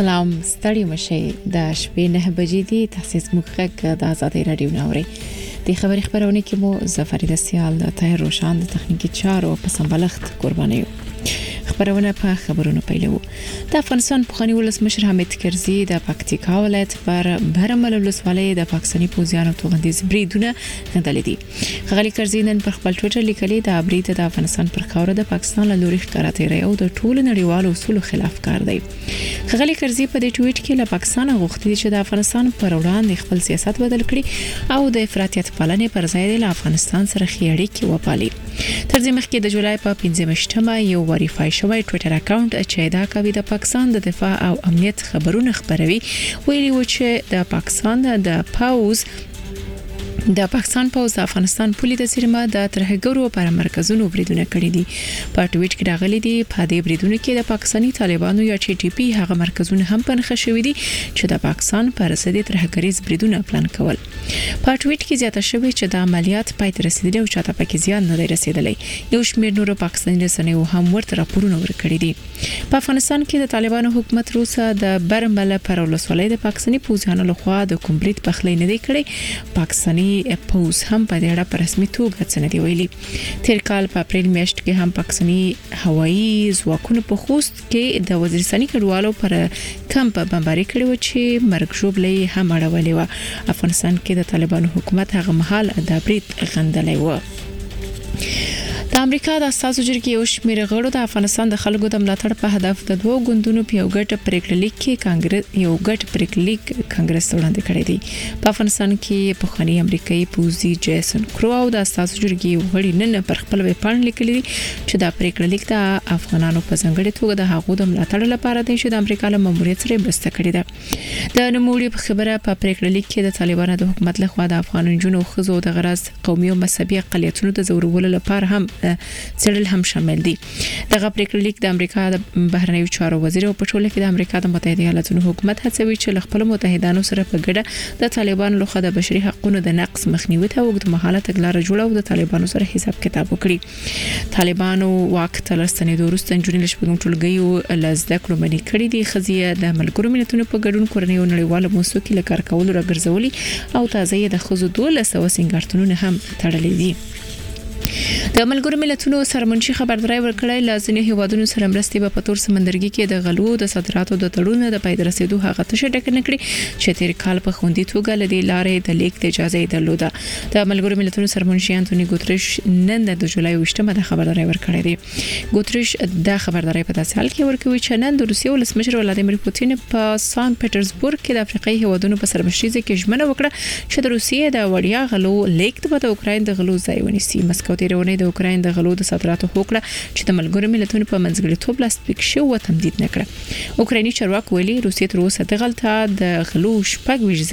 سلام ستړي مشي د شپې 9 بجې دي تاسیس مخکې د آزادۍ رادیو نوري د خبرونه کې مو ظفر رسیال د طاهر روشان د تخنیکی چارو په سمبلخت قرباني خبرونه په خبرونو پیلو د افغانستان پخوانی ولسمشر حامد کرزي د پکتیکا ولایت پر برمل ولسوالۍ د پاکستاني پوځیانو توغندیز بریدونه غندلې دي غالي کرزي نن پر خپل ټوئیټر لیکلي د برید د افغانستان پر خاور د پاکستان له لوري ښکاراتې ریو د ټولو نړیوالو اصولو خلاف کار دی غالي کرزي په دې ټوئیټ کې له پاکستان غوښتي چې د افغانستان پر وړاندې خپل سیاست بدل کړي او د افراطیت پالنې پر ځای د افغانستان سره خېړې کې وپالي تر دې مخکې د جولای په 15مه یو وریفای شوی ټوئیټر اکاونټ چې دا کوي د پاکستان د دفاع او امنیت خبرونه خبروي ویلي و چې د پاکستان پوز د افغانستان پولی د سیمه د ترهګرو پر مرکزونو بریدونه کړې دي په ټویټ کې راغلي دي په دې بریدونو کې د پاکستاني طالبانو یا چې ټي پی هغه مرکزونه هم پنځه شوې دي چې د پاکستان پر رسیدي ترهګریز بریدونه پلان کول په ټویټ کې زیاته شوې چې د عملیات پای ته رسیدلی او چاته پکې زیان نه رسیدلی یو شمېر نورو پاکستاني رسنیو هم ورته راپورونه ورکړي دي په افغانستان کې د طالبانو حکومت روسه د برمل پر ولسوالۍ د پاکستاني پوځیانو لخوا د کومبریټ پخلې نه دی کړی پاکستاني پوز هم په دې اړه په رسمي توګه څه نه دی ویلي تیر کال په اپریل میاشت کې هم پاکستاني هوایي ځواکونو په خوست کې د وزیرستاني کډوالو پر کمپ بمباري کړی و چې مرګ ژوبلې هم اړولې و افغانستان کې د طالبانو حکومت هغه مهال د برید غندلې و د امریکا د اساسو جرګې یو شمېر غړو د افغانستان د خلکو د ملاتړ په هدف د دوه ګوندونو په یو ګټ پریکړلیک کانګرس وړاندې کړی دی په افغانستان کې پخوانی امریکایي پوځي جیسن کرو او د اساسو جرګې غړي نن پر خپل ویبپاڼه لیکلي چې دا پریکړلیک د افغانانو په ځانګړي توګه د هغو د ملاتړ لپاره دی چې د امریکا له ماموریت سره مرسته کړې ده د نوموړي په خبره په پریکړلیک کې د طالبانو د حکومت لخوا د افغان جنونو خزو د غرض قومي او مذهبي اقلیتونو د زورولو لپاره هم سړل هم شامل دي دغه پریکړلیک د امریکا د بهرنیو چارو وزیر او پټوله کې د امریکا د متحده ایالاتونو حکومت هڅوي چې خپل متحدانو سره په ګډه د طالبانو لخوا د بشري حقوقو د نقض مخنیوي ته وګړمحاله تګلارې جوړه او د طالبانو سره حساب کتاب وکړي طالبانو واک تلستنې د روسن جونل شپږم ټولګي لزده کړو باندې کړی دي خزیه د ملګرو ملتونو په ګډون کورنۍ او نړیواله موسسو کې لکار کول راګرځولي او تازه د خزو 1200 سنگارتونونه هم تړلې دي د ملګرو ملتونو سرمنشي خبرداري ورکړی لازمي هیوادونو سره مرستې په پتور سمندرګي کې د غلو د صادراتو د تړون د پای رسیدو هغه تشه ډک نه کړی چې تیر کال په خوندي توګه لدی لارې د لیک د اجازه درلوده د ملګرو ملتونو سرمنشي انټونی ګوتریش نن د جولای 28مه د خبرداري ورکړی دی ګوتریش د خبرداري په داسې حال کې ورکوي چې نن د روسیې ولسمشر ولادیمیر پوتین په سان پټرزبورګ کې د افریقایي هیوادونو په سرمشري کې ژمنه وکړه چې د روسیې د وړیا غلو لیک د اوکراین د غلو ځای ونیسي مسکو تیرونه د اوکراین د غلو د صادراتو حقوق چې د ملګرو ملتونو په منځګړیتوب لاسلیک شو او تمدید نکړه اوکرایني چارواکي ویلي روسیې تر اوسه د غلطه د غلو شپږ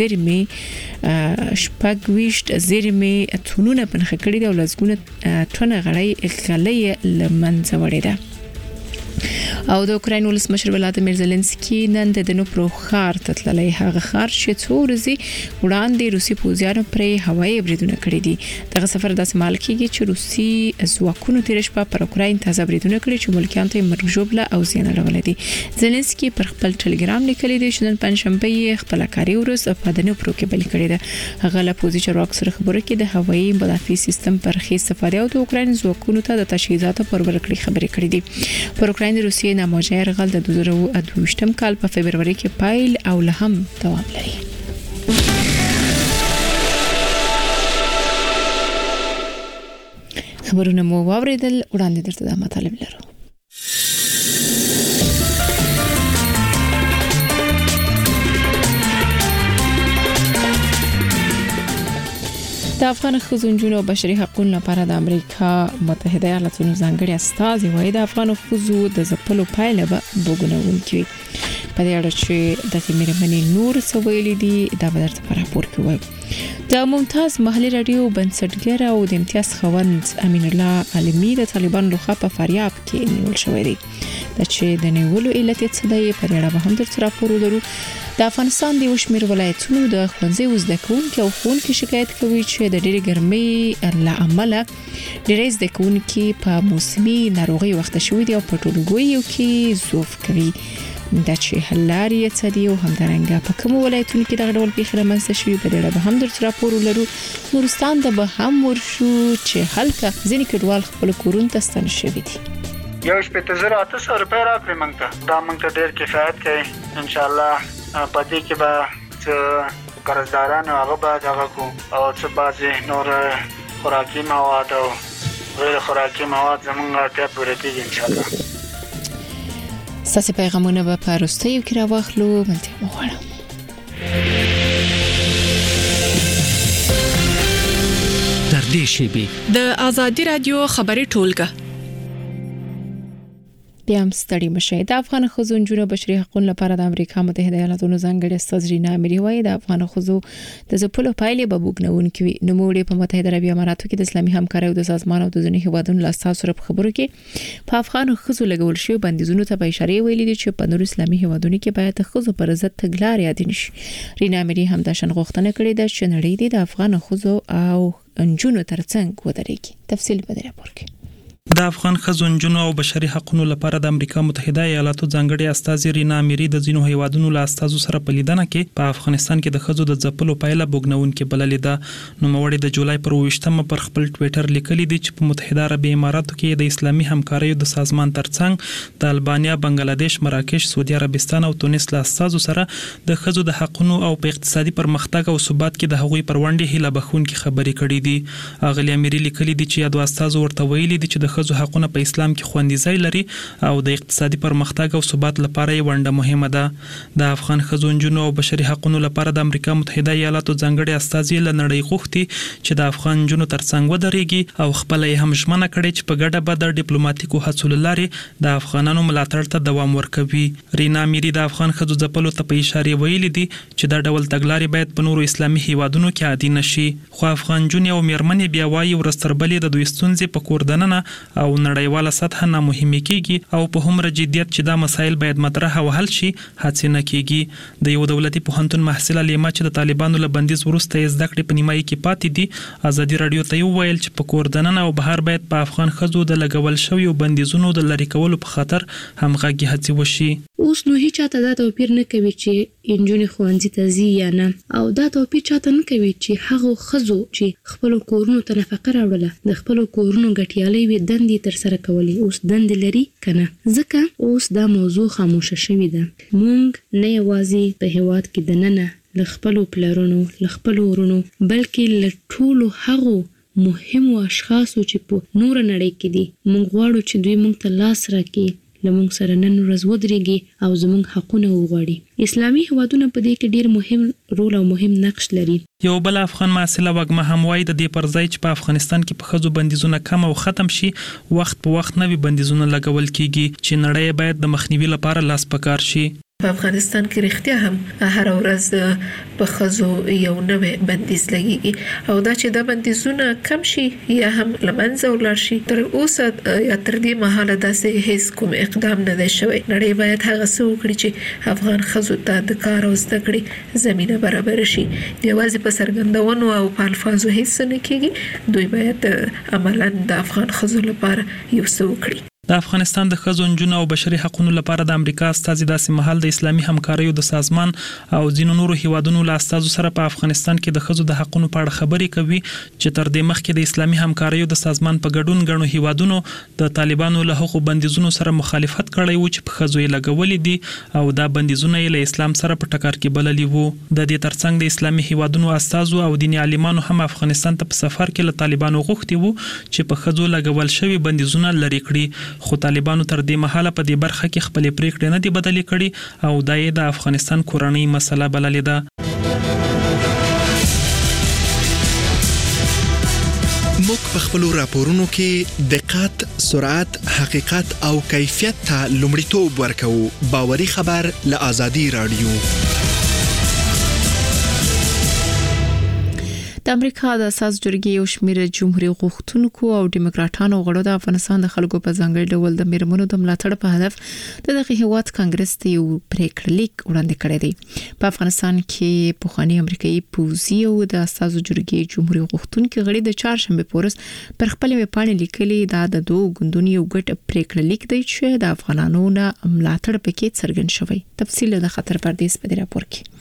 زیرمې تونونه پنځه کړي د ولزګونه ټونه غړي لمنځه وړي ده او د اوکراین ولسمشر ولادیمیر زيلنسکي نن د دنوپرو ښار ته تللی هغه ښار چې څو ورځې وړاندې روسي پوځیانو پرې هوایي بریدونه کړي دي دغه سفر د سمال کېږي چې روسي ځواکونو تیر شپه پر اوکراین تازه بریدونه کړي چې ملکیان ته مرګ ژوبله او زیان اړولې دي زيلنسکي پر خپل ټلګرام لیکلي دی چې نن پنځشنبه خپل کاري ورځ په دنوپرو کې بل کړي ده هغه له پوځي چارواکو سره خبرې کې د هوایي مدافع سیستم پر خې استفاده او د اوکراین ځواکونو ته د تجهیزاتو پر ورکړې خبرې کړې دي پر اوکراین د روسیې ناموجه يرغل د 2022م کال په فبرवरी کې پایل او له هم دوام لري خبرونه مو واوریدل وړاندې درته د مطالب لرو د افغان ښځو او بشري حقوقو لپاره د امریکا متحده ایالاتونو ځانګړي استازي وايي د افغان ښځو د ځپلو پایله به وګڼونکي په دې اړه چې د میرمنې نور سویل دي دا به درته په راپور کې وایي د ممتاز محلي رادیو بنسټګر او د امتیاز خوند امین الله عالمي د طالبان لخوا په فاریاب کې نیول شوی دی چې د نیولو علت څه دی په اړه به هم درته راپور ورکړو د افغانستان د وشمیر ولایتونو د ښوونځي زده کوونکو او ښوونکو شکایت کوي چې د ډېرې ګرمۍ له امله ډېر زده کوونکو په موسمي ناروغي وخت شوي دي او په ټولګیو کې زوف کوي د چې حلاري څدي او همدارنګه په کوم ولایتونو کې دغه ډول پیښه رامنځته شوې په دې اړه به هم درته راپور ولرو. نورستان ته به هم ورشو چې هلته ځینې کډوال خپل کورونو ته ستانه شوي دي. 1,800 روپۍ راکړي موږ ته. دا موږ ته ډېر کفایت کوي. ان شاء الله په دې کې به قرضداران هغه به دغه کو او څه بعضې نور خوراکي مواد او غیر خوراکي مواد زموږ اړتیا پوره کېږي ان شاء الله. ستاسو پیغامونه به په وروستیو کې راوخلو. ملتیا مو غواړم. تر دې شیبې د آزادي رادیو خبري ټولګه بیا هم ستړي مشه. د افغان ښځو نجونو بشري حقوقو لپاره د امریکا متحده ایالاتونو ځانګړي استاذ رینا اميري وايي د افغان ښځو د ځپلو پایلې به وګڼونکې وي. نو موږ په متحده عربي اماراتو کې د اسلامي همکارۍ او د سازمان او د ځینو هیوادونو له اساس سره خبرو کې په افغان ښځو لګول شوی بندیزونو ته به اشاره ویلي دي چې په نور اسلامي هیوادونو کې باید ښځو پر ضد تګلارې یاد نشي. رینا اميري هم د شن غوښتنه کړې ده چې نړۍ د افغان ښځو او نجونو ترڅنګ ودرېږي. تفصیل به راپور کې. د افغان ښځو نجونو او بشري حقوقو لپاره د امریکا متحده ایالاتو ځانګړي استاذ رینا اميري د ځینو هیوادونو له استازو سره په لیدنه کې په افغانستان کې د ښځو د ځپلو پایله بوګنونکې بللې ده. نو موړي د جولای پر 28مه پر خپل ټوئیټر لیکلي دي چې په متحده عربي اماراتو کې د اسلامي همکارۍ د سازمان ترڅنګ د البانیا، بنگلاديش، مراکش، سعودي عربستان او تونس له استازو سره د ښځو د حقوقو او په اقتصادي پرمختګ او ثبات کې د هغوی پر وړاندې هیله بخښونکې خبرې کړې دي. اغلی اميري لیکلي دي چې یاد استازو ورته ویلي دي چې د ښځو حقوقونه په اسلام کې خوندي ځای لري او د اقتصادي پرمختګ او ثبات لپاره یې ونډه مهمه ده. د افغان ښځو نجونو او بشري حقوقو لپاره د امریکا متحده ایالاتو ځانګړي استازي له نړۍ غوښتي چې د افغان نجونو ترڅنګ ودرېږي او خپل یې هم ژمنه کړې چې په ګډه به د ډیپلوماټیکو هڅو لارې د افغانانو ملاتړ ته دوام ورکوي. رینا اميري د افغان ښځو ځپلو ته په اشاره ویلي دي چې دا ډول تګلارې باید په نورو اسلامي هیوادونو کې عادي نشي. خو افغان نجونې او میرمنې بیا وايي ورستربلې د دوی ستونزې په کور دننه او نړیواله سطح نه مهمه کیږي او په هومره جديت چې دا مسایل باید مطرح او حل شي هڅه نه کیږي. د یو دولتي پوهنتون محصله لیما چې د طالبانو له بندیز وروسته زده کړې په نیمایي کې پاتې دي ازادي رادیو ته ویل چې په کور دننه او بهر باید په افغان ښځو د لګول شویو بندیزونو د لری کولو په خاطر همغږي هڅه وشي. اوس نو هیڅ چاته دا توپیر نه کوي چې انجونې ښوونځي ته ځي یا نه، او دا توپیر چاته نه کوي چې هغه ښځو چې خپل کورونو ته نفقه راوړله د خپل کورونو ګټیالي وي دندې تر سره کولې اوس دندې لري کنه. ځکه اوس دا موضوع خاموشه شوې ده. مونږ نه یوازې په هیواد کې دننه ل خپل پلرونو ل خپل ورونو بلکې ل ټولو هغو مهمو اشخاصو چې په نور نړۍ کې دي مونږ غواړو چې دوی مونږ ته لاس راکړي، لمونږ سره نن ورځ ودرېږي او زمونږ حقونه وغواړي. اسلامي هیوادونه په دې کې ډېر مهم رول او مهم نقش لري. یو بل افغان محصله وګمه هم وایي د دې پر ځای چې په افغانستان کې په ښځو بندیزونه کم او ختم شي وخت په وخت نوي بندیزونه لګول کیږي چې نړۍ باید د مخنیوي لپاره لاس پکار شي. په افغانستان کې رښتیا هم هر ورځ په ښځو یو نوې بندیز لګیږي او دا چې دا بندیزونه کم شي یا هم لمنځه ولاړ شي تر اوسه یا تر دې مهاله داسې هیڅ کوم اقدام نه دی شوی. نړۍ باید هغه څه وکړي چې افغان ښځو ته د کار او زده کړې زمینه برابر شي. یوازې په څرګندونو او په الفاظو هیڅ نه کیږي. دوی باید عملاً د افغان ښځو لپاره یو څه وکړي. د افغانستان د ښځو نجونو او بشري حقوقو لپاره د امریکا استازي داسې مهال د اسلامي همکاریو د سازمان او ځینو نورو هیوادونو له استازو سره په افغانستان کې د ښځو د حقوقو په اړه خبرې کوي چې تر دې مخکې د اسلامي همکاریو د سازمان په ګډون غنو هیوادونو د طالبانو له حقوقو بندیزونو سره مخالفت کړی و چې په ښځو یې لګولې دي او دا بندیزونه یې له اسلام سره په ټکر کې بللي وو. د دې ترڅنګ د اسلامي هیوادونو استازو او دیني عالمانو هم افغانستان ته په سفر کې له طالبانو غوښتي وو چې په ښځو لګول شوی بندیزونه لري کړي. خو طالبانو تر دې مهاله په دې برخه کې خپل پریکړې نه دي بدلې کړي او دا یې د افغانستان کورنۍ مسله بللې ده. موږ په خپل راپورونو کې دقت، سرعت، حقیقت او کیفیت ته لومړیتوب ورکوو. باوري خبر له آزادي رادیو. د امریکا د اساس جرګې یو شمېر جمهوریت غوښتونکو او دیموکراتانو غړو د افغانستان د خلکو په ځانګړي ډول د میرمنو د ملاتړ په هدف د دغه هیواد کانګرس ته یو پریکړه لیک وړاندې کړی دی. په افغانستان کې پخوانی امریکایي پوځي او د اساس جرګې جمهوریت غوښتونکو غړي د چهارشنبه پورس پر خپل ویبپاڼه لیکلي دا د دوه ګوندونو یو ګډ پریکړه لیک دی چې د افغانانو نه ملاتړ پکې څرګند شوی. تفصیل د خطر پردیس په راپور کې.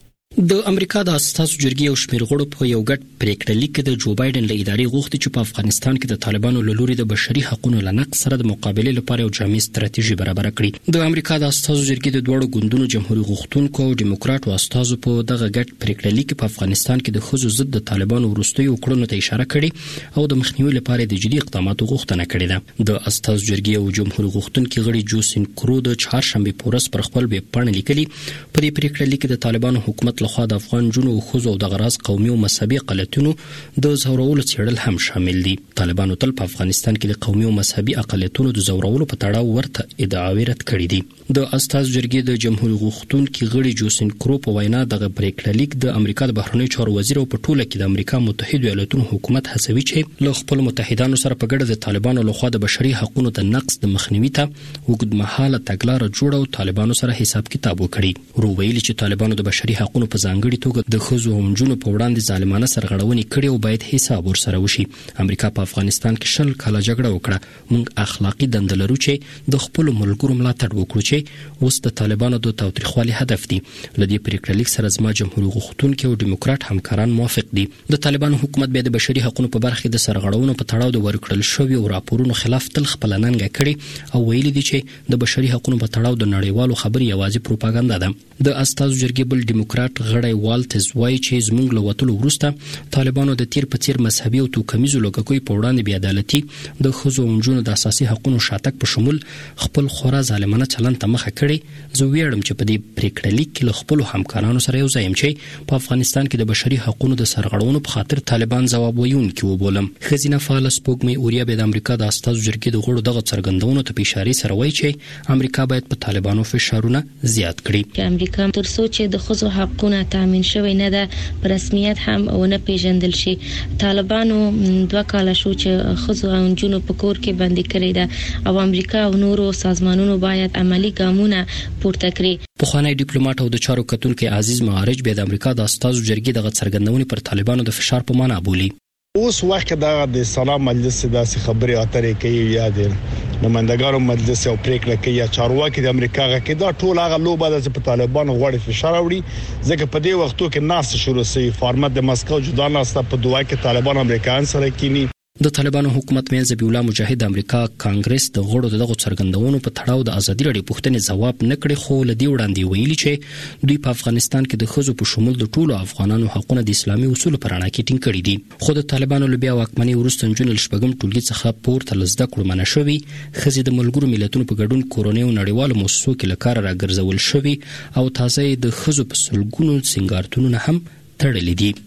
د امریکا د اساسو جرګې یو شمېر غړو په یو ګډ پریکړه لیک کې د جو بایدن له ادارې غوښتي چې په افغانستان کې د طالبانو له لوري د بشري حقوقو لنقض سره د مقابله لپاره یو جامع ستراتیژي برابر کړي. د امریکا د اساسو جرګې د دوه ګوندونو جمهوریت غوښتونکو او دیموکراتو استازو په دغه ګډ پریکړه لیک په افغانستان کې د ښځو ضد د طالبانو وروستیو کړنو ته اشاره کړې او د مخنیوي لپاره د جدي اقداماتو غوښتنه کړې ده. د اساسو جرګې او جمهوریت غوښتونکو غړي جوسین کرو د چهارشنبه پورس پر خپل ویبپاڼه لیکلي په دې پریکړه لیک د طالبانو حکومت لخوا د افغان او خوځو د غراض قومي او مذهبي اقلیتونو د زورولو څېړل هم شامل دي. طالبانو تل په افغانستان کې د قومي او مذهبي اقلیتونو د زورولو په تړاو ورته ادعاوې رد کړې دي. د استاذ جرګې د جمهوریت غوښتونکو غړي جوسین کرو په وینا د پریکړه لیک د امریکا د بهرنیو چارو وزیر او په ټوله کې د امریکا متحده ایالاتونو حکومت هڅوي چې له خپل متحدانو سره په ګډه د طالبانو لخوا د بشري حقوقو د نقض د مخنیوي ته وګړمحاله تګلارې جوړه او طالبانو سره حساب کتاب وکړي. ورو ویلي چې طالبانو د بشري حقوقو په ځانګړي توګه د ښځو او نجونو په وړاندې ظالمانه سرغړونې کړې او باید حساب ورسره وشي. امریکا په افغانستان کې 10 کاله جګړه وکړه. موږ اخلاقی دنده لرو چې د خپل ملګرو ملاتړ وکړو چې اوس د طالبانو د تاوتریخوالي هدف دي. لدې پریکړه لیک سره زما جمهوریت غوښتونکو او دیموکرات همکاران موافق دي. د طالبانو حکومت به د بشري حقوقو په برخه د سرغړونو په تړاو د ورکړل شوی او راپورونو خلاف تل خپل ننګه کړي او ویلي دي چې د بشري حقوقو په تړاو د نړیوالو خبري یوازې پروپاګاندا ده. د استازو جرګې بل دیموکرات غړی والټز وایي چې زموږ له وټلو وروسته طالبانو د تیر په تیر مذهبي او توکمیزو لوګکوي په وړاندې بې عدالتي د ښځو او نجونو د اساسي حقوقو شاتګ په شمول خپل خورا ظالمانه چلند ته مخه کړي. زه ویاړم چې په دې پریکړه لیک کې له خپل همکارانو سره یو ځای یم چې په افغانستان کې د بشري حقوقو د سرغړونو په خاطر طالبان ځواب ویونکي وبولم. ښځینه فعال سپوږمۍ اوریا به د امریکا د استازو جرګې د غړو دغه څرګندونو ته په اشاره سره وایي چې امریکا باید په طالبانو فشارونه زیات کړي. امریکا تر څو چې د ښځو حقوقونه تامین شوی نه ده په رسمیت هم ونه پیژندل شي. طالبانو 2 کال شو چې ښځو او نجونو په کور کې بندي کړي ده او امریکا او نورو سازمانونو باید عملی ګامونه پورته کړي. پخوانی ډیپلوماټ او د چارو کتونکو عزیز معارج به د امریکا د استازو جرګې دغه څرګندونې پر طالبانو د فشار په معنا بولي. اوس وخت دا د سلام مجلس داسې خبري اترې کوي یا د نمائندګانو مجلس او پریکړه کوي یا چارواکي د امریکا کې دا ټول هغه لوبه د طالبانو غوړي فشار وړي ځکه په دې وختو کې ناس شروع سي فارمت د مسکو جدا ناسته په دوه کې طالبان امریکایان سره کینی. د طالبانو حکومت مې ذبیح الله مجاهد امریکا کانګرس د غړو دغه څرګندونو په تړاو د ازادي راډیو پوښتنې ځواب نکړي خو لدی وړاندې ویلي چې دوی په افغانستان کې د ښځو په شمول د ټولو افغانانو حقوقو د اسلامي اصولو پر اړه کې ټینګ کړي دي. خو د طالبانو له بیا واکمنۍ وروسته نجونې شپږم ټولګي څخه پورته لزده کړو منع شوی. ښځې د ملګرو ملتونو په ګډون کورونی او نړیوالو مؤسسو کې لکار راګرځول شوی او تازه د ښځو په سلګونو سنگارتونونه هم تړلې دي.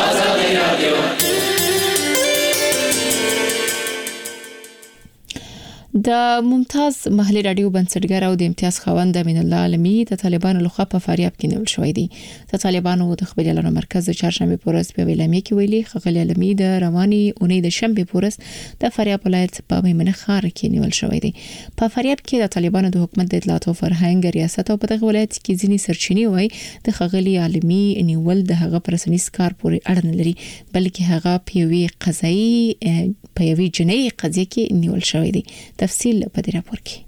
د ممتاز محلي رادیو بنسټګر او د امتیاز خوند امین الله علمي د طالبانو لخوا په فاریاب کې نیول شوی دی. د طالبانو د خبري اعلان مرکز د چهارشنبه پورس په ویلامي کې ویلي خغلی علمي د رواني اونۍ د شنبه پورس د فاریاب ولایت په میمنه ښار کې نیول شوی دی. په فاریاب کې د طالبانو د حکومت د اطلاعات او فرهنګ ریاست او په دغه ولایت کې ځینی سرچینی وای د خغلی علمي نیول د هغه پرسنیز کار پورې اړه نه لري بلکې هغه په یوې قضایي په یوې جنایي قضیه کې نیول شوی دی. تفصیل په دې راپور کې.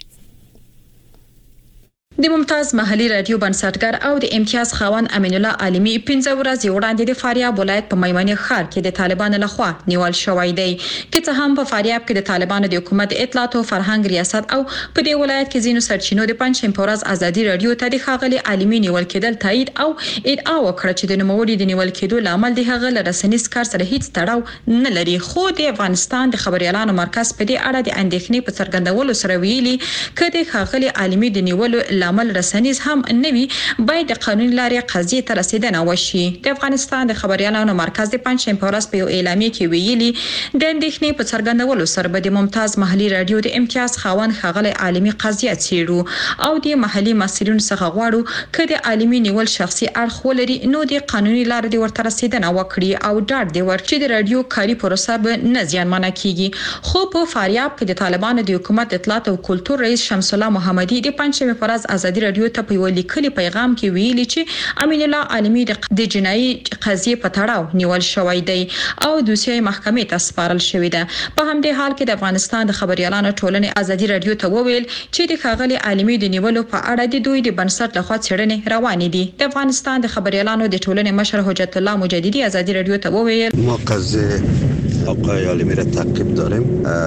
د ممتاز محلي رادیو بنسټګر او د امتیاز خاوند امین الله عالمي 15 ورځې وړاندې د فاریاب ولایت په میمنه ښار کې د طالبانو لخوا نیول شوی دی. که څه هم په فاریاب کې د طالبانو د حکومت اطلاعات او فرهنګ ریاست او په دې ولایت کې ځینو سرچینو د پنځم پورز ازادي رادیو ته د خاغلی عالمي نیول کېدل تایید او ادعا وکړه چې د نوموړي د نیول کېدو لامل د هغه لرسنیز کار سره هیڅ تړاو نه لري. خو د افغانستان د خبري اعلان مرکز په دې اړه د اندېښنې په څرګندولو سره ویلي کله خاغلی عالمي د نیولو لامل رسنیز هم نوي باید د قانوني لارې قضیه ته رسیدنه وشي. د افغانستان د خبريالانو مرکز د پنځشنبه په ورځ په یو اعلامیه کې ویلي د اندېښنې په څرګندولو سره به د ممتاز محلي رادیو د امتیاز خاوند ښاغلی عالمي قضیه څیړو او د محلي مسؤلینو څخه غواړو چې د عالمي نیول شخصي اړخ ولري نو د قانوني لارې د ورته رسیدنه وکړي او ډاډ دی ورکړي چې د رادیو کاري پروسه به نه زیانمنه کیږي. خو په فاریاب کې د طالبانو د حکومت اطلاعات او کلتور رئیس شمس الله محمدي د پنځمه پر ورځ ازادي رادیو ته په لیکلي پیغام کې ویلي چې امین الله عالمي د جنایي قضیه په تړاو نیول شوی دی او دوسیه محکمې ته سپارل شوی ده. په همدې حال کې د افغانستان د خبريالانو ټولنې ازادي رادیو ته وویل چې د ښاغلي عالمي د نیولو په اړه د دوی د بنسټ لخوا څېړنې روانې دي. د افغانستان د خبريالانو د ټولنې مشر حجت الله مجددي ازادي رادیو ته وویل ما قضیه آقای عالمی را تعقیب داریم.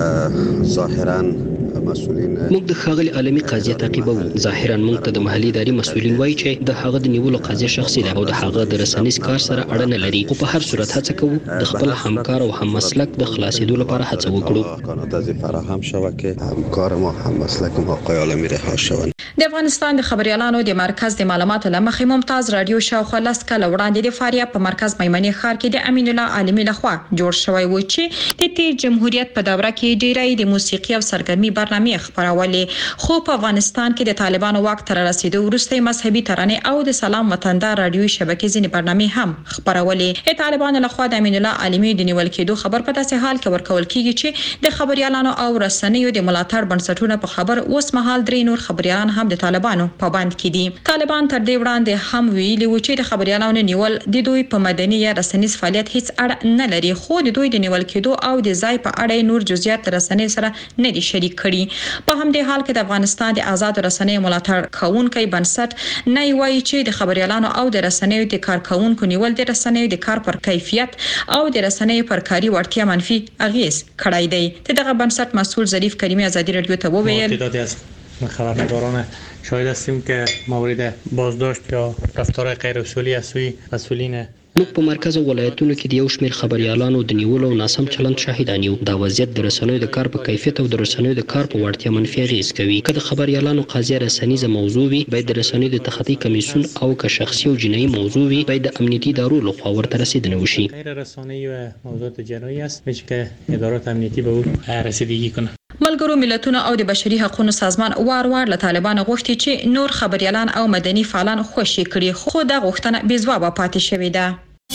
ظاهرا مسئولین موږ د ښاغلي عالمي قضیه تعقیبو. ظاهرا موږ ته د محلي اداري مسؤلین وایي چې د هغه د نیولو قضیه شخصي ده او د هغه د رسنیز کار سره اړه نه لري. خو په هر صورت هڅه کوو د خپل همکار او هم مسلک د خلاصېدو لپاره هڅه وکړو. امکانات فراهم شود که همکار ما هم مسلک ما آقای عالمی رها شوند. د افغانستان د خبريالانو د مرکز د معلوماتو لمخې ممتاز رادیو شاوخوا لاس کله وړاندې د فاریاب په مرکز میمنې ښار کې د امین الله عالمي لخوا جوړ شوی و چې د تیر جمهوریت په دوره کې ډیری د موسیقي او سرګرمي برنامې خبرولې. خو په افغانستان کې د طالبانو واک تر رسیدو وروسته مذهبي ترانې او د سلام وطندار رادیوي شبکې ځینې برنامې هم خبرولې. د طالبانو لخوا د امین الله عالمي د نیول کېدو خبر په داسې حال کې ورکول کیږي چې د خبريالانو او رسنیو د ملاتړ بنسټونو په خبر اوس مهال درې نور خبريالان هم د طالبانو پابند کړي. طالبان تر دې وړاندې هم ویلي و چې د خبريالانو نیول د دوی په مدني یا رسنیز فعالیت هیڅ اړه نه لري. خو د دوی د نیول کېدو او د ځای په اړه نور جزئیات رسنۍ سره نه دي شریک کړي. په همدې حال کې د افغانستان د آزاد رسنۍ ملاتړ کوونکي بنسټ نه وایي چې د خبريالانو او د رسنیو د کارکونکو نیول د رسنیو د کار پر کیفیت او د رسنیو پر کاري وړتیا منفي اغیز کړی دی. دغه بنسټ مسؤل ظریف کریمی ازادي رادیو ته وویل خبرنگاران شاهد هستیم که مورد بازداشت یا رفتار غیر اصولی از سوی مسئولین موږ په مرکز او ولایتونو کې د یو شمېر خبريالانو د نیولو او ناسم چلند شاهدان یو. دا وضعیت د رسنیو د کار په کیفیت او د رسنیو د کار په وړتیا منفي اغیز کوي. که د خبريالانو قضیه رسنیزه موضوع وي باید د رسنیو د تخطي کمیسیون او که شخصي او جنایي موضوع وي باید د امنیتي ادارو لخوا ورته رسیدنه وشي. غیر رسانه‌ای و موضوعات جنایی است که ادارات امنیتی به او رسیدگی کنند. ملګرو ملتونو او د بشري حقوقو سازمان وار له طالبانو غوښتي چې نور خبريالان او مدني فعالان خوشي کړي. خو دا غوښتنه بې ځوابه پاتې شوې ده.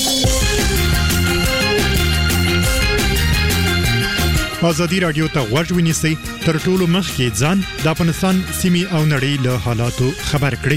ازادي رادیو ته غوږ ونیسئ تر ټولو مخکې ځان د افغانستان سیمې او نړۍ له حالاتو خبر کړئ.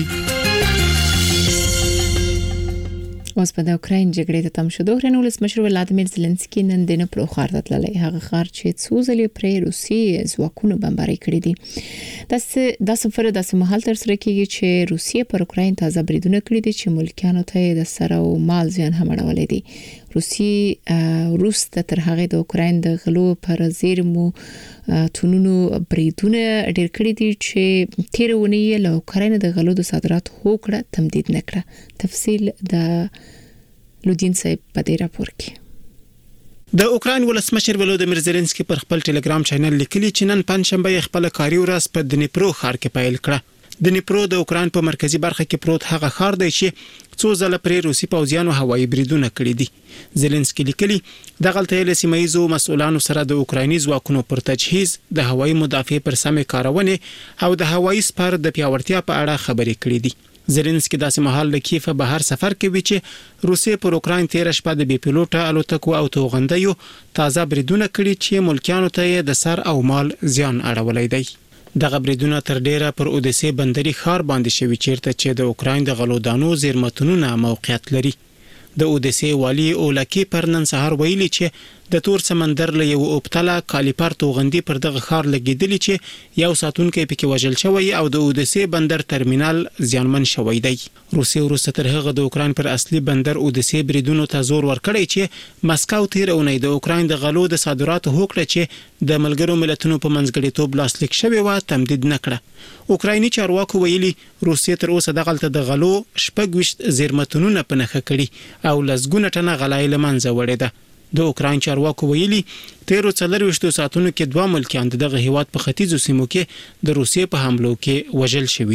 اوس په د اوکراین جګړې ته تم شو. د اوکراین ولسمشر ولادیمیر زيلنسکي نن د نپلو ښار ته تللی. هغه ښار چې څو ځلې پرې روسي ځواکونو بمباري کړې دي. دا سفر د سمحال تر سره کېږي چې روسیه پر اوکراین تازه بریدونه کړې دي چې ملکیانو ته د سر او مال زیان هم اړولې دي. روس تر هغه د اوکراین د غلو پر زیرمو تونونو بریدونه ډېر کړی دي چې تیرونه یې له اوکراین د غلو د صادرات هوکړه تمدید نکړه. تفصیل د لودین صاحب په دې راپور کې. د اوکراین ولسمشر ولودیمیر زيلنسکي پر خپل ټلګرام چینل لیکلي چې نن پنځشنبه خپل کاري ورځ په دنیپرو ښار کې پیل کړه. دنیپرو د اوکراین په مرکزی برخه کې پروت هغه ښار دی چې څو ځله پرې روسي پوځیانو هوایي بریدونه کړي دي. زيلنسکي لیکلي د غلطۍ له سیمایي مسؤلانو سره د اوکرایني ځواکونو پر تجهیز د هوایي مدافع پر سمې کارونې او د هوایي سپر د پیاوړتیا په اړه خبرې کړې دي. زيلنسکي داسې مهال له کیف بهر سفر کوي چې روسي پر اوکراین تیر شپه د بي پيلوټه الوتکو او توغندیو تازه بریدونه کړي چې ملکیانو ته د سر او مال زیان اړولای دی. دغه بریدونه تر ډیره پر اودیسه بندري ښار باندې شوي چیرته چې د اوکراین د غلودانو زیرمتونونه موقعیت لري. د اودیسه والی اولاکی پر نن سهار ویلي چې د تور سمندر له یو اوبتله کالیپر توغندي پر دغه ښار لګیدلی چې یو ساتونکو پکې وژل شوی او د اودیسه بندر ترمینال زیانمن شوی دی. روسي وروسته تر هغه د اوکراین پر اصلي بندر اودیسه بریدونو ته زور ورکړی چې مسکو تیرونه د اوکراین د غلو د صادراتو هوکړه چې د ملګرو ملتونو په منځګړیتوب لاسلیک شوی و تمدید نکړه. اوکرایني چارواکو ویلي روسیه تر اوسه دغلت د غلو شپږ زیرمتونونه په نخښه کړي او لزګونه ټنه غلای لمنځه وړي ده. د اوکراین چارواکو ویلي تیرو 24 ساعتونو کې دوه ملکیان دغه هیواد په ختیځو سیمو کې د روسیې په حملو کې وژل شوي دي.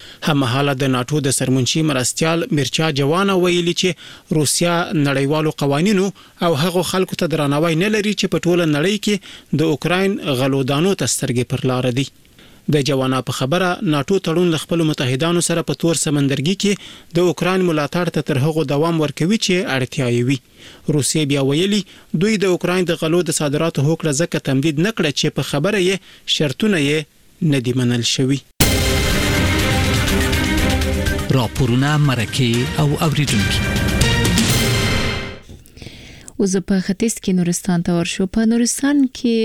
هممهاله د ناتو د سرمنشي مرستيال میرچا جوانا ویلي چې روسیا نړیوالو قوانینو او هغه خلکو ته درناوی نه لري چې په ټوله نړۍ کې د اوکراین غلودانو ته سترګې پر لار دي. د جوانا په خبره ناتو تړون له خپل متحدانو سره په تور سمندرګي کې د اوکراین ملاتړ ته تر هغه دوام ورکوي چې اړتیا یې وي. روسیه بیا ویلي دوی د اوکراین د غلو د صادراتو هوکړه ځکه تمدید نه کړ چې په خبره یې شرطونه یې نه دي منل شوي. راپورونه مرکه او اوریدونکو وزه په ختیځ کې نورستان ته ورشو. په نورستان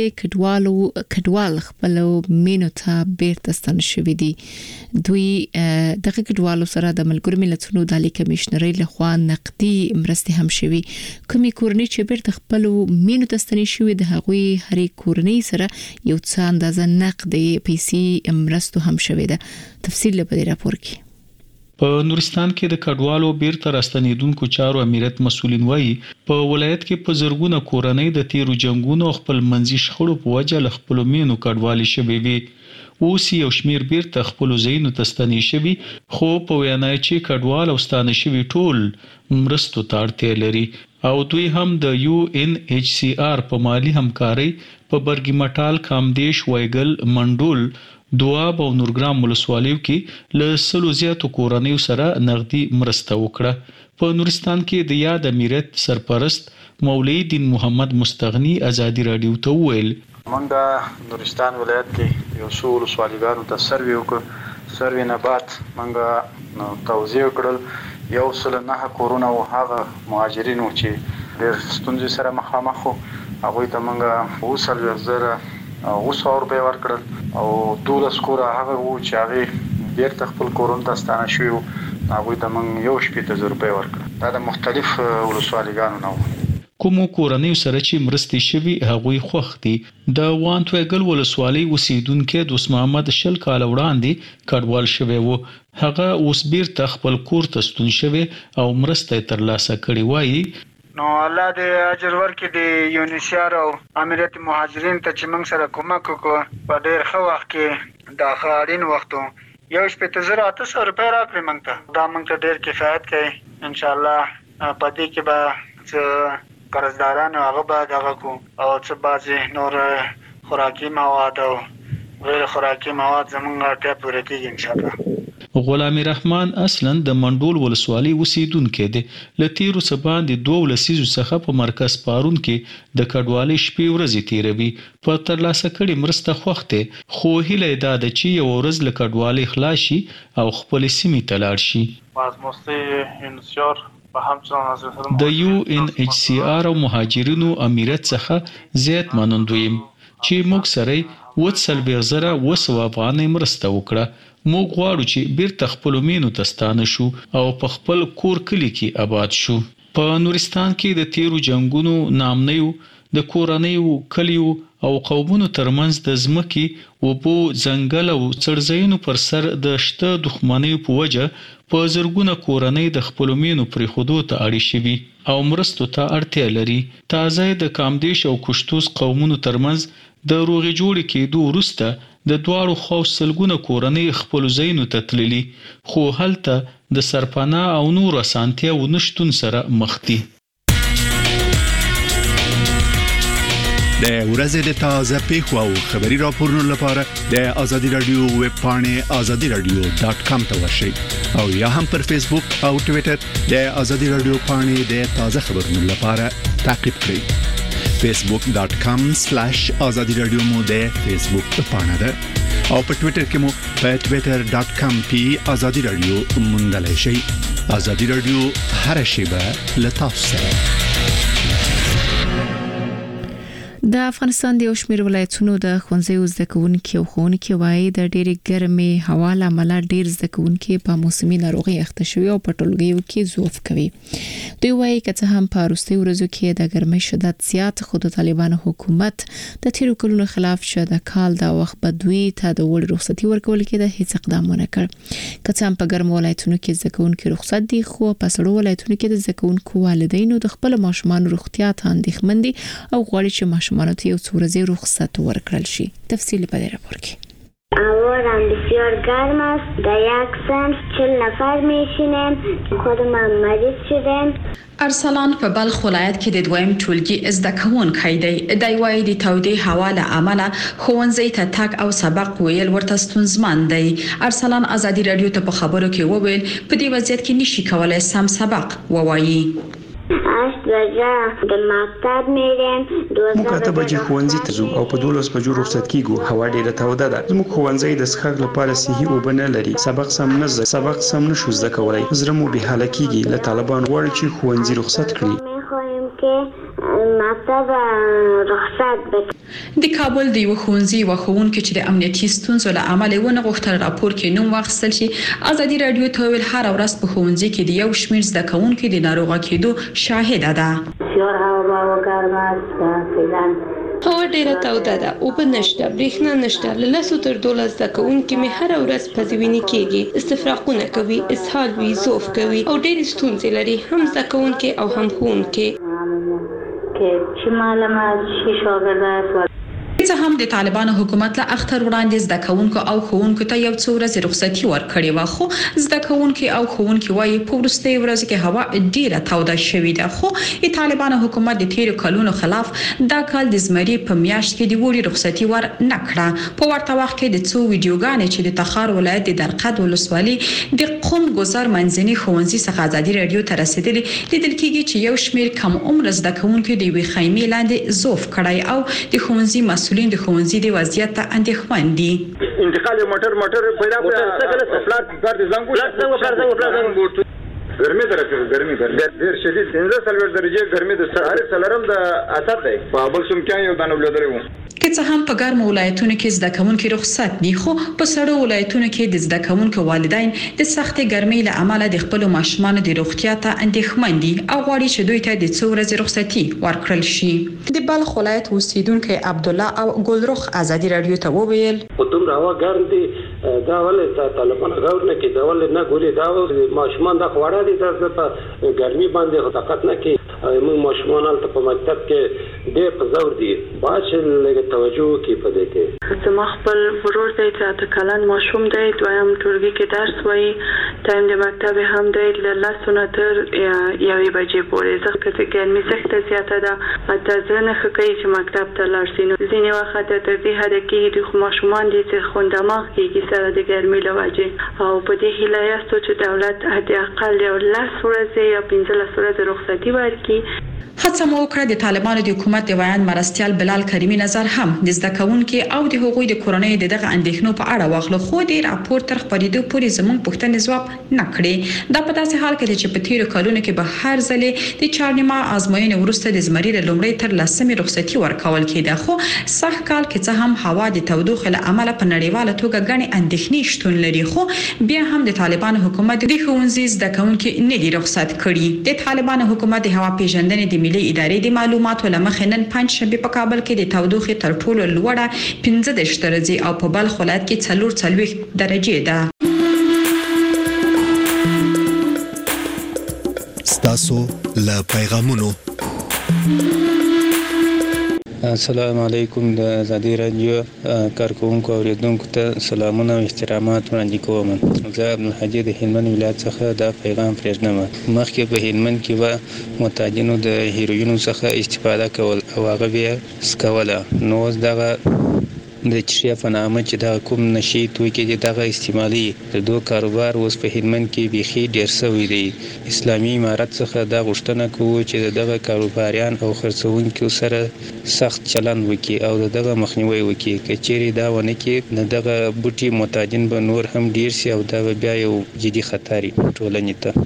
کې کډوال خپل مینو ته بیرته ستن شوي دي. دوی دغه کډوالو سره د ملګرو ملتونو د عالی کمشنرۍ لخوا نقدي مرستې هم شوي. کومي کورنۍ چې بیرته خپل مینو ته ستن شوي د هغوی هرې کورنۍ سره یو څه اندازه نقدي پیسې مرستو هم شوي ده. تفصیل په دې راپور کې. په نورستان کې د کډوالو بیرته راستنیدونکو چارو امریت مسولین وایي په ولایت کې په زرګونه کورنۍ د تیرو جنگونو خپل منځي شخړو په وجه له خپل مینو کډوالي شوي وي. اوس یو شمیر بیرته خپل زینو تستنی شوي خو په وینا چې کډوال او ستانه شوي ټول مرستو ته اړتیا لري او دوی هم د UNHCR په مالی همکاري په برګی مټال کامدیش وایګل منډول دواب او نورګرام ولسوالیو کې له سلو زیاتو کورنیو سره نغدي مرسته وکړه. په نورستان کې د یاد امیرت سرپرست مولوی دین محمد مستغنی ازادي رادیو ته ویل منګه نورستان ولایت کې یو څو ولسوالیګانو ته سروې وکړ. سروې نه بعد منګه توزیع کړل یو سل نه کورونه او هغه مهاجرینو چې ډېر ستونزې سره مخامخ وو هغه ته منګه وصل وزره او 100 روپے ورکړل او 12 کور هغه وو چې هغه بیرته خپل کورون ته ستانه شوی هغه ته موږ یو 7000 روپے ورکړل. دا د مختلف ولسوالیګانو نو کوم کورنۍ سره چې مرستې شوي هغه خوښ دي. د وانتوګل ولسوالۍ اوسیدونکو دوست محمد شل کال وړاندې کډوال شوی وو. هغه اوس بیرته خپل کور ته ستون شوی او مرسته ترلاسه کړې وایي نو الله دې اجر ورکړي د یونیسیار او امریت مهاجرین ته چې موږ سره کومک وکړو په ډېر ښه وخت کې د اخرین وختو یو 7800 روپے راکړي موږ ته. دا موږ ته ډېر کفایت کوي ان شاء الله. په دې کې به قرضدارانو هغه به دغه کو او څه بعضي نور خوراکي مواد او غیر خوراکي مواد زموږ اړتیا پوره کوي ان شاء الله. غلام رحمان اصلا د منډول ولسوالۍ اوسیدونکو دی. لتیرو سبان د 2 لسیزو څخه په مرکز پارون کې د کډوالۍ شپې ورځې تیروي. په ترلاسه کړي مرسته خوخته خو هیله ده چې یو ورځ له کډوالۍ خلاص شي او خپل سیمې ته لاړ شي. د UNHCR او مهاجرینو امیرت څخه زیات منندویم چې موږ سره وڅل بغزره وسو افغانۍ مرسته وکړه. موږ غواړو چې بیرته خپل مینو ته ستانه شو او په خپل کور کلی کې آباد شو. په نورستان کې د تیرو جنگونو نامنیو د کورنیو کلیو او قومونو ترمنځ د ځمکې او په ځنګل او څړځایونو پر سر د شته دښمنۍ په وجه په زرګونه کورنۍ د خپل مینو پرې خودو ته اړې شوي او مرستو ته اړتیا لري. تازه د کامدیش او کشتوس قومونو ترمنځ د روغې جوړې کېدو وروسته د دواړو خوا سلګونه کورنۍ خپل زینو ته تللي خو هلته د سرپناه او نور اسانتیاو نشټون سره مخ دي. د ورځې د تازه پیښو او خبري راپورونو لپاره د ازادي رادیو ویب پاڼې azadiradio.com ته ورشئ او یا هم پر فیسبوک او ټوئیټر د ازادي رادیو پاڼې د تازه خبرونو لپاره تعقیب کړئ. facebook.com/azadiradio مو د فیسبوک پاڼه ده او په ټوئیټر کې مو په twitter.com/azadiradio موندلای شئ. ازادي رادیو هر شیبه له تاسو سره. د افغانستان د شمیر ولایتونو د ښوونځیو زده کوونکي او ښوونکي وایي د ډېرې ګرمۍ هوا له امله ډېر زده کوونکي په موسمي ناروغۍ اخته شوي او په ټولګیو کې ضعف کوي. دوی وایي که څه هم په وروستیو ورځو کې د ګرمۍ شدت زیات خو د طالبانو حکومت د تیرو کلونو خلاف چې د کال د وخت به دوی ته د وړ رخصتي ورکول کېده هیڅ اقدام ونه کړ. که څه هم په ګرمو ولایتونو کې زده کوونکي رخصت دي خو په سړو ولایتونو کې د زده کوونکو والدینو د خپل ماشومان روغتیا ته اندېښمن دي او غواړي چې ماشومان ته یو څو ورځې رخصت ورکړل شي. تفصیل په دې راپور کې. هوارم بسیار گرم است. در یک صنف 40 نفر میشینیم. خودم مریض شدیم. ارسلان په بلخ ولایت کې د دویم ټولګي زده کوونکی دی. د وایي د تودې هوا له امله ښوونځي ته تګ او سبق ویل ورته ستونزمن دی. ارسلان ازادي رادیو ته په خبرو کې وویل په دې وضعیت کې نشي کولای سم سبق ووایي. 8 بجه د مکتب میریم. موږ 8 بجې ښوونځي ته ځو او په 12 بجو رخصت کیږو. هوا ډیره توده ده. زموږ ښوونځي د څښاک لپاره صحي اوبه نه لري. سبق سم نشو زده کولای. زړه مو به حاله کیږي. له طالبان غواړي چې ښوونځي رخصت کړي. میخوایم که مکتب رخصت بکړي. د کابل د یو ښوونځي وښوونکي چې د امنیتي ستونزو له امله ونه غوښتل راپور کې نوم واخیستل شي، ازادي رادیو ته ویل هر ورځ په ښوونځي کې د یو شمېر زده کوونکو د ناروغه کېدو شاهده ده. هوا ډیره توده ده، اوبه نشته، برېښنا نشته. له 10 تر 12 زده کوونکي مې هره ورځ پزوینې کېږي، استفراقونه کوي، اسهال وي، ضعف کوي او ډېرې ستونزې لري، هم زده کوونکي او هم ښوونکي. چې معلومات شي شاګردان څه هم د طالبانو حکومت له اختر وړاندې زده کوونکو او ښوونکو ته یو څو ورځې رخصتي ورکړې وه، خو زده کوونکي او ښوونکي وایي په وروستیو ورځو کې هوا ډیره توده شوې ده. خو د طالبانو حکومت د تیرو کلونو خلاف دا کال د زمري په میاشت کې د وړي رخصتي ور نه کړه. په ورته وخت کې د څو ویډیوګانې چې د تخار ولایت د درقد ولسوالۍ د قم گذار منځني ښوونځي څخه ازادي رادیو ته رسیدلي لیدل کېږي چې یو شمېر کم عمر زده کوونکي د یوې خیمې لاندې ضعف کړی او د ښوونځي مسؤلین د ښوونځي د وضعیت ته اندېښمن دي. انتقال موټر پیدا پلار زنګ ګرمي ډېر شدید 15 درجه ګرمي د سهار سلرم د اثر دی. په بل سم کې یو دانه ولیدل وو. که څه هم په ګرمو ولایتونو کې زده کوونکي رخصت دي، خو په سړو ولایتونو کې د زده کوونکو والدین د سختې ګرمۍ له امله د خپل ماشومانو د روغتیا ته اندېښمن دي او غواړي چې دوی ته د څو ورځې رخصتي ورکړل شي. د بلخ ولایت اوسیدونکي عبدالله او ګلرخ ازادي رادیو ته وویل په دومره هوا ګرم دي دا ولې طالبان غور نه کوي، دا ولې نه ګوري، دا ماشومان د خوړه دي د په ګرمي باندې طاقت نه کوي. موږ ماشومان ته په مکتب کې ډېر په زور دي، باید چې توجه وکړي په دې کې. زما خپل ورور دی چې 8 کلن ماشوم دی، دویم ټولګي کې درس وایي، ټایم د مکتب هم دی له 10 نه تر 1 بجې پورې. زخته د ګرمۍ سخته زیاته ده، حتی زه نه ښه کوي چې مکتب ته لاړ شي. نو ځینې وخت تر دې حده کېږي د ماشومان دي چې خوندماغ کېږي سره د ګرمۍ له وجې. او په دې هیله یاستو چې دولت حد اقل یو 10 ورځې یا 15 ورځې رخصتي ورکړي. هڅه مو وکړه د طالبانو د حکومت د ویان مرستيال بلال کریمي نظر هم د زده کوونکو او د حقوقي د کورنۍ دغه اندېښنو په اړه واخله، خو د راپور تر خبرېدو پورې زموږ پوښتنې ځواب نه کړې. دا په داسې حال کې چې په تیرو کلونو کې به هر ځلې د 4 نیمه ازموینې وروسته د زمري له لومړۍ تر 10مې رخصتي ورکول کېده، خو سخت کال کې څه هم هوا د تودوخې له امله په نړیواله توګه غني اندېښنې شتون لري، خو بیا هم د طالبانو حکومت د ښوونځي زده کوونکو نه دی رخصت کړي. د طالبانو حکومت د هوا پیژندنې د ملي ادارې د معلوماتو لمخې نن پنځشنبه په کابل کې د تودوخې تر ټولو لوړه 15 درجې او په بلخ ولایت کې 44 درجې ده. ستاسو له پیغامونو. السلام علیکم. د ازادي رادیو کارکونکو او اوریدونکو ته سلامونه او احترامات وړاندې کوم. زه عبدالحجي د هلمند ولایت څخه دا پیغام پرېږدم. مخکې په هلمند کې به معتادینو د هیروینو څخه استفاده کول او هغه بیا سکوله، نو اوس دغه د چشیا په نامه چې دغه کوم نشي توکي چې دغه استعمالي د دوه کاروبار اوس په هلمند کې بیخي ډېر شوی دی. اسلامي امارت څخه دا غوښتنه کوو چې دغه کاروباریان او خرڅوونکو سره سخت چلند وکړي او دغه مخنیوي وکړي. که چیرې دا ونه کړي نو دغه بوټي معتادین به نور هم ډېر شي او دا به بیا یو جدي خطر ټولنې ته.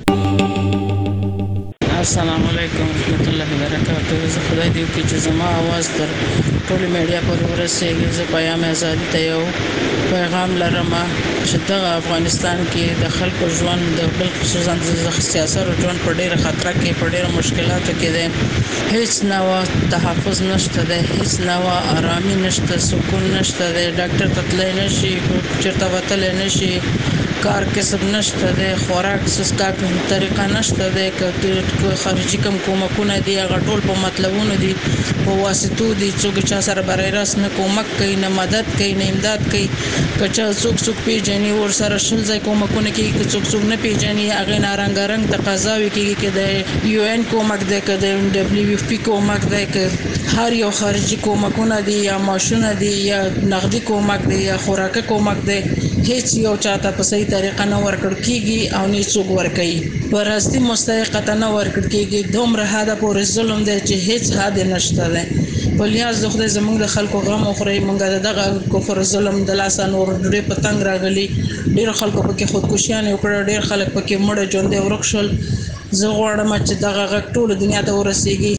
السلام علیکم ورحمۃ اللہ وبرکاتہ. زه خدای دې وکړي چې زما आवाज تر ټولو میډیا پورې ورسیږي. زه پیام آزادي ته یو پیغام لرم چې دغه افغانستان کې د خلکو ژوند د بل خصوصا د سیاست ژوند په ډېر خطر کې په ډېر مشکلاتو کې دی. هیڅ نوع تحفظ نشته دی، هیڅ نوع آرامي نشته، سکون نشته دی. ډاکټر ته تللی نشي، چېرته وتلی نشي، کار کسب نشته دی، خوراک څښاک طریقه نشته دی. که خارجي کومکونه دي هغه ټول په مطلبونو دي په واسطو دي څوک چا سره برای راست نه کومک کوي نه مدد کوي نه امداد کوي کچا څوک پیژني ور سره شل ځای کومکونه کوي څوک نه پیژني هغه نارنګ تقاضاوي کوي چې د یو ان کومک ده که د دبليو اف پی کومک ده که هر یو خارجي کومکونه دي یا ماشونه دي یا نقدي کومک دي یا خوراکه کومک ده هیڅ یو چاته په صحیح طریقه نه ورکړ کیږي او نه څوک ورکړي ورستي مستحق نه ورکړ کیږي دومره هدا پورې ظلم دی چې هیڅ حد نشته ده په لیاز د خدای زمونږ د خلکو غم او خوري مونږ دغه کفر ظلم د لاس نور ډېر پتنګ راغلي ډېر خلکو پکې خودکشیان وکړه ډېر خلک پکې مړ ژوند ورکشل زه غواړم چې دغه غږ ټول دنیا ته ورسیږي